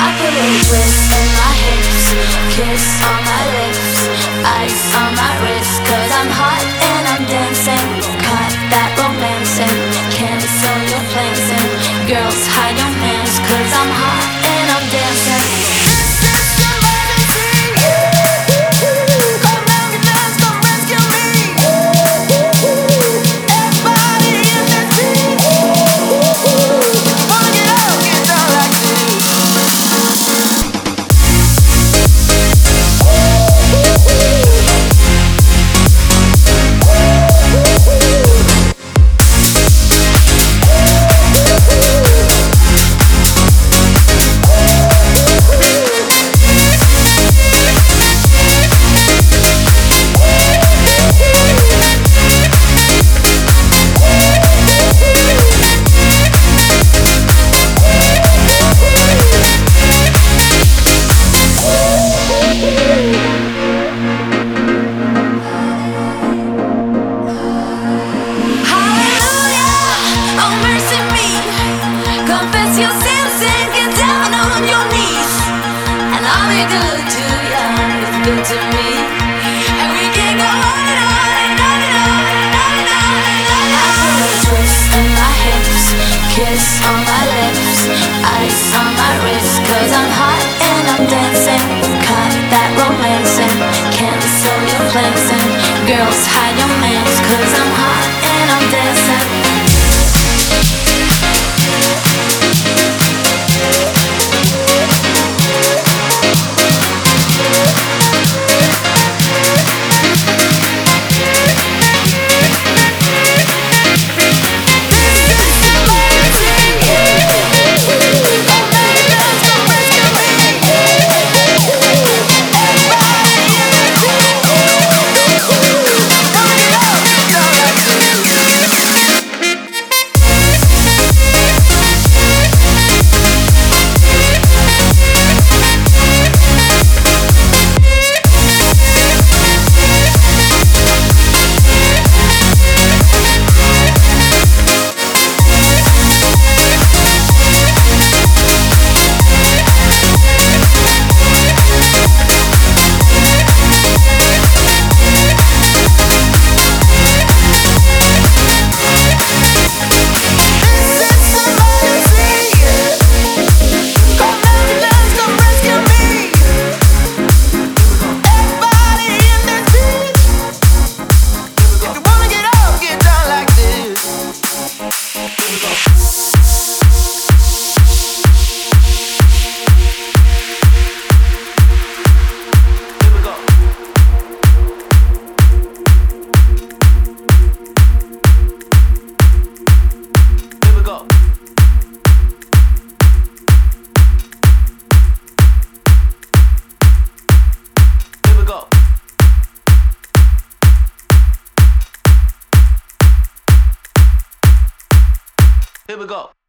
I put a twist in my hips, kiss on my lips, ice on my wrist, 'cause I'm hot and I'm dancing. Cut that romancing, cancel your plans and girls hide your hands, 'cause I'm hot and I'm dancing. Confess your sins and get down on your knees, and I'll be good to you, it's good to me, and we can go on and on and on and on and on and on and on. I put a twist in my hips, kiss on my lips, ice on my wrist, 'cause I'm hot and I'm dancing. Cut that romancing, cancel your plans and girls hide your mans, 'cause I'm hot and I'm dancing. Here we go.